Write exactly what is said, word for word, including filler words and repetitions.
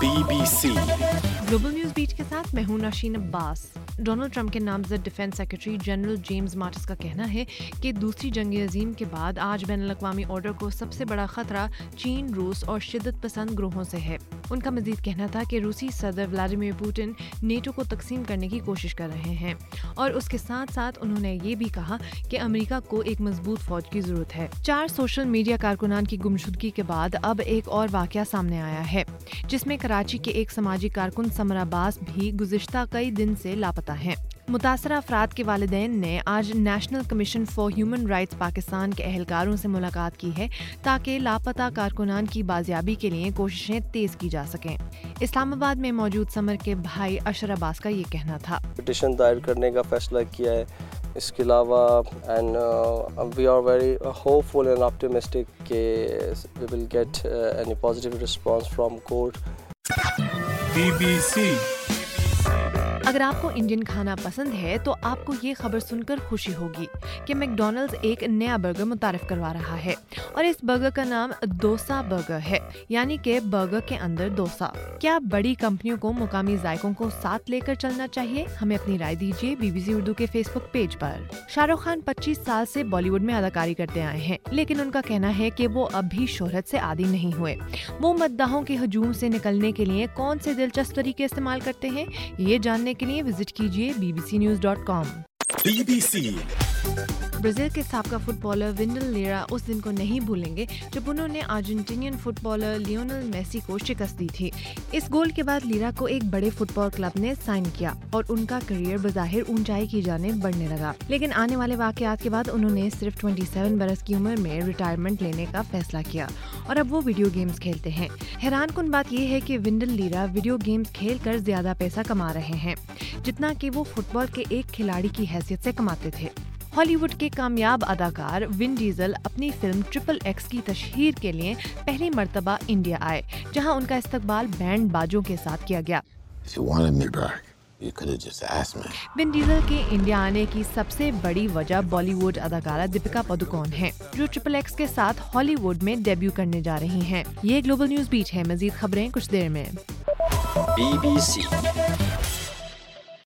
Be B C global news beat کے ساتھ میں ہوں ناشین عباس۔ ڈونلڈ ٹرمپ کے نامزد defence secretary general James Mattis کا کہنا ہے کہ دوسری جنگ عظیم کے بعد آج بین الاقوامی آرڈر کو سب سے بڑا خطرہ چین، روس اور شدت پسند گروہوں سے ہے۔ ان کا مزید کہنا تھا کہ روسی صدر ولادیمیر پوٹن نیٹو کو تقسیم کرنے کی کوشش کر رہے ہیں، اور اس کے ساتھ ساتھ انہوں نے یہ بھی کہا کہ امریکہ کو ایک مضبوط فوج کی ضرورت ہے۔ چار سوشل میڈیا کارکنان کی گمشدگی کے بعد اب ایک اور واقعہ سامنے آیا ہے، جس میں کراچی کے ایک سماجی کارکن سمر عباس بھی گزشتہ کئی دن سے لاپتہ ہیں۔ متاثرہ افراد کے والدین نے آج national commission for human rights Pakistan کے اہلکاروں سے ملاقات کی ہے تاکہ لاپتہ کارکنان کی بازیابی کے لیے کوششیں تیز کی جا سکیں۔ اسلام آباد میں موجود سمر کے بھائی اشر عباس کا یہ کہنا تھا۔ پٹیشن دائر کرنے کا فیصلہ کیا ہے، اس کے علاوہ and we are very hopeful and optimistic کہ we will get any positive response from court. B B C اگر آپ کو انڈین کھانا پسند ہے تو آپ کو یہ خبر سن کر خوشی ہوگی کہ میک ڈونلڈز ایک نیا برگر متعارف کروا رہا ہے، اور اس برگر کا نام ڈوسا برگر ہے، یعنی کہ برگر کے اندر ڈوسا۔ کیا بڑی کمپنیوں کو مقامی ذائقوں کو ساتھ لے کر چلنا چاہیے؟ ہمیں اپنی رائے دیجیے بی بی سی اردو کے فیس بک پیج پر۔ شاہ رخ خان پچیس سال سے بالی ووڈ میں اداکاری کرتے آئے ہیں، لیکن ان کا کہنا ہے کہ وہ اب بھی شہرت سے عادی نہیں ہوئے۔ وہ مداحوں کے ہجوم سے نکلنے کے لیے کون سے دلچسپ طریقے استعمال کرتے ہیں، یہ جاننے کے لیے وزٹ کیجیے B B C news dot com. B B C Brazil کے سابقہ فٹ بالر ونڈل لیرا اس دن کو نہیں بھولیں گے جب انہوں نے Argentinian footballer Lionel Messi کو شکست دی تھی۔ اس گول کے بعد لیرا کو ایک بڑے فٹ بال کلب نے سائن کیا اور ان کا کیریئر بظاہر اونچائی کی جانب بڑھنے لگا، لیکن آنے والے واقعات کے بعد انہوں نے صرف ستائیس برس کی عمر میں ریٹائرمنٹ لینے کا فیصلہ کیا اور اب وہ ویڈیو گیمز کھیلتے ہیں۔ حیران کن بات یہ ہے کہ ونڈل لیرا ویڈیو گیمز کھیل کر زیادہ پیسہ کما رہے ہیں جتنا کہ وہ فٹ بال کے ایک کھلاڑی کی حیثیت سے کماتے تھے۔ ہالی ووڈ کے کامیاب اداکار ون ڈیزل اپنی فلم ٹرپل ایکس کی تشہیر کے لیے پہلی مرتبہ انڈیا آئے، جہاں ان کا استقبال بینڈ باجوں کے ساتھ کیا گیا۔ ون ڈیزل کے انڈیا آنے کی سب سے بڑی وجہ بالی ووڈ اداکارہ دیپیکا پادوکون ہے، جو ٹرپل ایکس کے ساتھ ہالی ووڈ میں ڈیبیو کرنے جا رہی ہیں۔ یہ گلوبل نیوز بیٹ ہے، مزید خبریں کچھ دیر میں۔ Be B C